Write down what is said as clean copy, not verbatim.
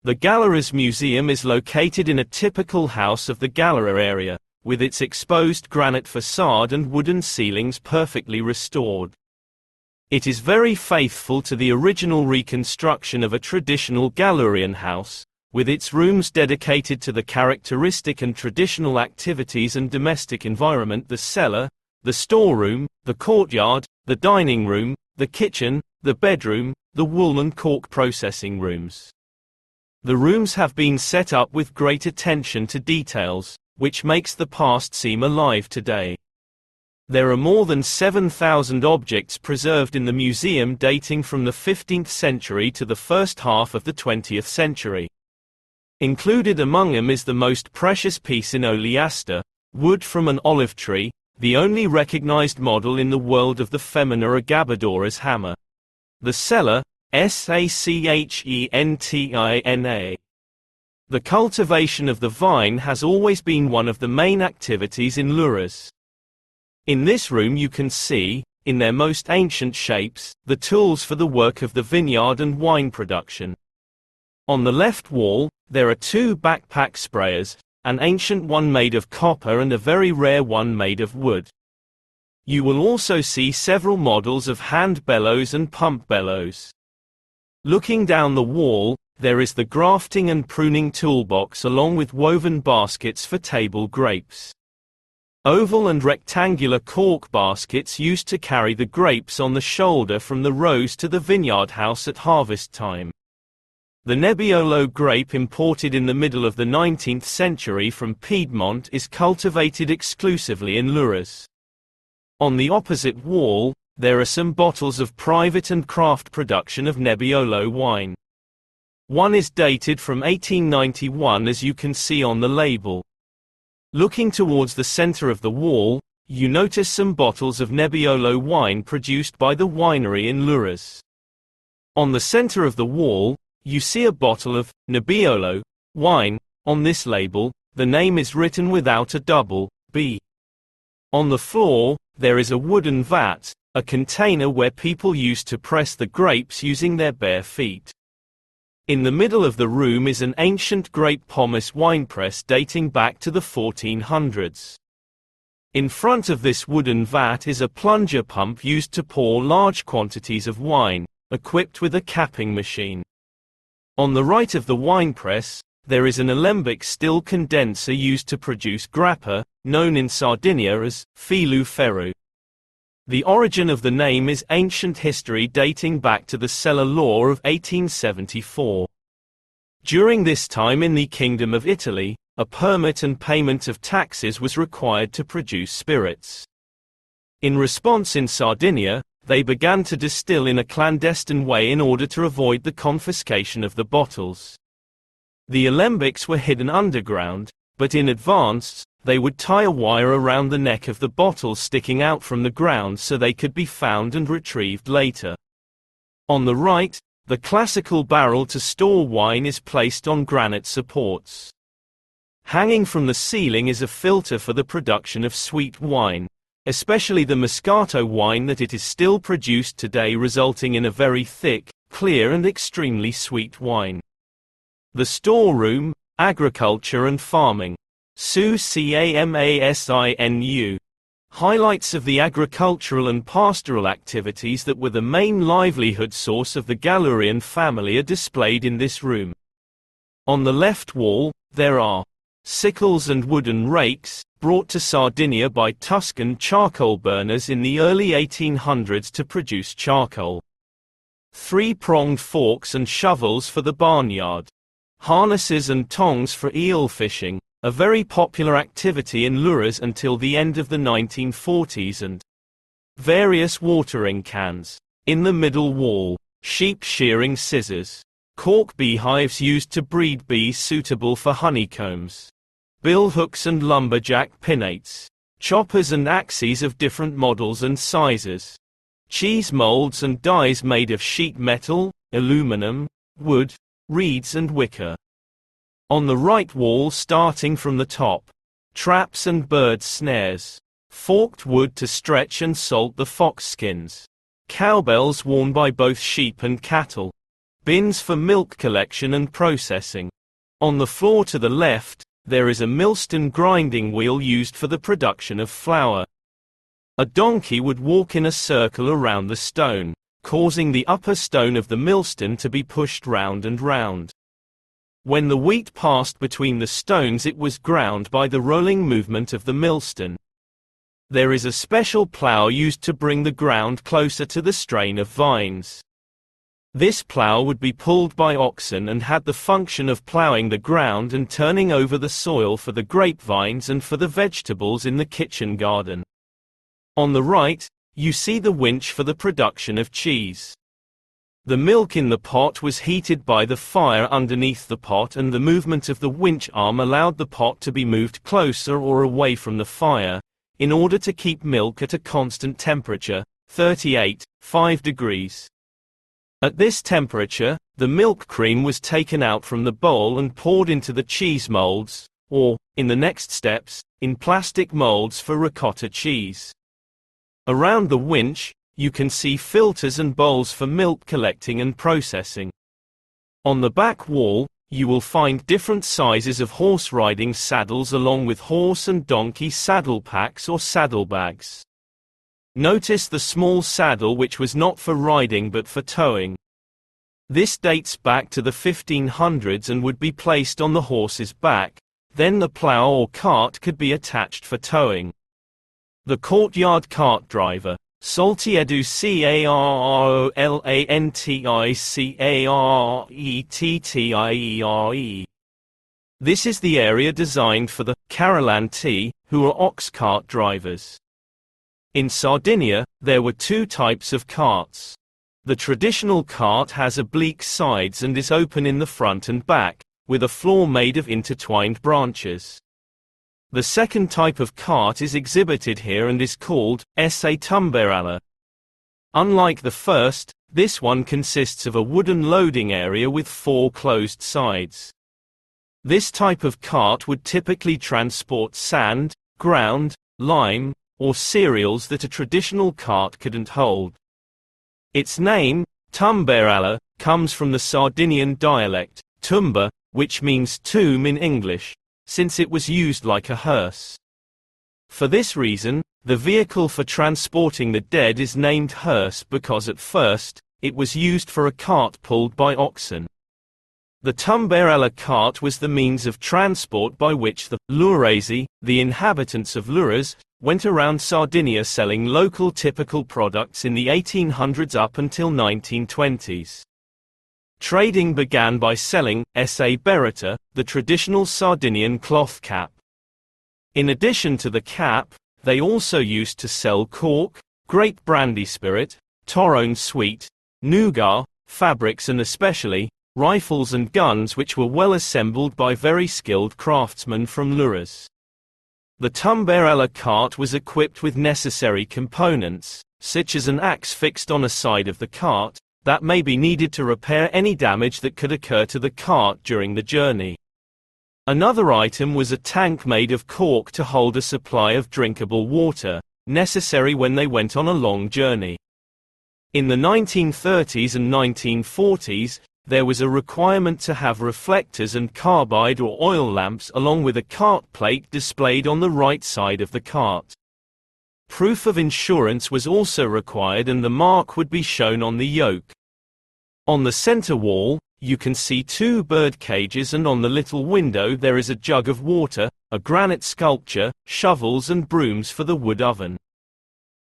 The Galleries Museum is located in a typical house of the Galleria area, with its exposed granite facade and wooden ceilings perfectly restored. It is very faithful to the original reconstruction of a traditional Gallerian house, with its rooms dedicated to the characteristic and traditional activities and domestic environment: the cellar, the storeroom, the courtyard, the dining room, the kitchen, the bedroom, the wool and cork processing rooms. The rooms have been set up with great attention to details, which makes the past seem alive today. There are more than 7,000 objects preserved in the museum dating from the 15th century to the first half of the 20th century. Included among them is the most precious piece in oleaster, wood from an olive tree, the only recognized model in the world of the Femina Agabodora's hammer. The cellar, Sachentina. The cultivation of the vine has always been one of the main activities in Loures. In this room you can see, in their most ancient shapes, the tools for the work of the vineyard and wine production. On the left wall, there are two backpack sprayers, an ancient one made of copper and a very rare one made of wood. You will also see several models of hand bellows and pump bellows. Looking down the wall, there is the grafting and pruning toolbox along with woven baskets for table grapes. Oval and rectangular cork baskets used to carry the grapes on the shoulder from the rows to the vineyard house at harvest time. The Nebbiolo grape, imported in the middle of the 19th century from Piedmont, is cultivated exclusively in Loures. On the opposite wall, there are some bottles of private and craft production of Nebbiolo wine. One is dated from 1891, as you can see on the label. Looking towards the center of the wall, you notice some bottles of Nebbiolo wine produced by the winery in Loures. On the center of the wall, you see a bottle of Nebbiolo wine. On this label, the name is written without a double B. On the floor, there is a wooden vat, a container where people used to press the grapes using their bare feet. In the middle of the room is an ancient grape pomace winepress dating back to the 1400s. In front of this wooden vat is a plunger pump used to pour large quantities of wine, equipped with a capping machine. On the right of the winepress, there is an alembic still condenser used to produce grappa, known in Sardinia as filou ferru. The origin of the name is ancient history dating back to the cellar law of 1874. During this time in the Kingdom of Italy, a permit and payment of taxes was required to produce spirits. In response, in Sardinia, they began to distill in a clandestine way in order to avoid the confiscation of the bottles. The alembics were hidden underground, but in advance, they would tie a wire around the neck of the bottles sticking out from the ground so they could be found and retrieved later. On the right, the classical barrel to store wine is placed on granite supports. Hanging from the ceiling is a filter for the production of sweet wine, especially the Moscato wine that it is still produced today, resulting in a very thick, clear and extremely sweet wine. The storeroom, agriculture and farming. Camasinu. Highlights of the agricultural and pastoral activities that were the main livelihood source of the Gallerian family are displayed in this room. On the left wall, there are sickles and wooden rakes, brought to Sardinia by Tuscan charcoal burners in the early 1800s to produce charcoal. Three-pronged forks and shovels for the barnyard. Harnesses and tongs for eel fishing, a very popular activity in Loures until the end of the 1940s, and various watering cans. In the middle wall, sheep shearing scissors. Cork beehives used to breed bees suitable for honeycombs. Billhooks and lumberjack pinnates. Choppers and axes of different models and sizes. Cheese molds and dies made of sheet metal, aluminum, wood, reeds and wicker. On the right wall, starting from the top, traps and bird snares. Forked wood to stretch and salt the fox skins. Cowbells worn by both sheep and cattle. bins for milk collection and processing. On the floor to the left, there is a millstone grinding wheel used for the production of flour. A donkey would walk in a circle around the stone, causing the upper stone of the millstone to be pushed round and round. When the wheat passed between the stones, it was ground by the rolling movement of the millstone. There is a special plough used to bring the ground closer to the strain of vines. This plough would be pulled by oxen and had the function of ploughing the ground and turning over the soil for the grapevines and for the vegetables in the kitchen garden. On the right, you see the winch for the production of cheese. The milk in the pot was heated by the fire underneath the pot, and the movement of the winch arm allowed the pot to be moved closer or away from the fire, in order to keep milk at a constant temperature, 38.5 degrees. At this temperature, the milk cream was taken out from the bowl and poured into the cheese molds, or, in the next steps, in plastic molds for ricotta cheese. Around the winch, you can see filters and bowls for milk collecting and processing. On the back wall, you will find different sizes of horse riding saddles along with horse and donkey saddle packs or saddlebags. Notice the small saddle, which was not for riding but for towing. This dates back to the 1500s and would be placed on the horse's back, then the plough or cart could be attached for towing. The courtyard cart driver, Soltiedu Carolanticarettiere. This is the area designed for the Carolanti, who are ox cart drivers. In Sardinia, there were two types of carts. The traditional cart has oblique sides and is open in the front and back, with a floor made of intertwined branches. The second type of cart is exhibited here and is called essa tumberella. Unlike the first, this one consists of a wooden loading area with four closed sides. This type of cart would typically transport sand, ground, lime, or cereals that a traditional cart couldn't hold. Its name, tumberella, comes from the Sardinian dialect, tumba, which means tomb in English, since it was used like a hearse. For this reason, the vehicle for transporting the dead is named hearse because at first, it was used for a cart pulled by oxen. The tumberella cart was the means of transport by which the Luresi, the inhabitants of Lures, went around Sardinia selling local typical products in the 1800s up until 1920s. Trading began by selling essa beretta, the traditional Sardinian cloth cap. In addition to the cap, they also used to sell cork, grape brandy spirit, Torrone sweet, nougat, fabrics and especially, rifles and guns which were well assembled by very skilled craftsmen from Lures. The tumberella cart was equipped with necessary components, such as an axe fixed on a side of the cart, that may be needed to repair any damage that could occur to the cart during the journey. Another item was a tank made of cork to hold a supply of drinkable water, necessary when they went on a long journey. In the 1930s and 1940s, there was a requirement to have reflectors and carbide or oil lamps along with a cart plate displayed on the right side of the cart. Proof of insurance was also required and the mark would be shown on the yoke. On the center wall, you can see two bird cages and on the little window there is a jug of water, a granite sculpture, shovels and brooms for the wood oven.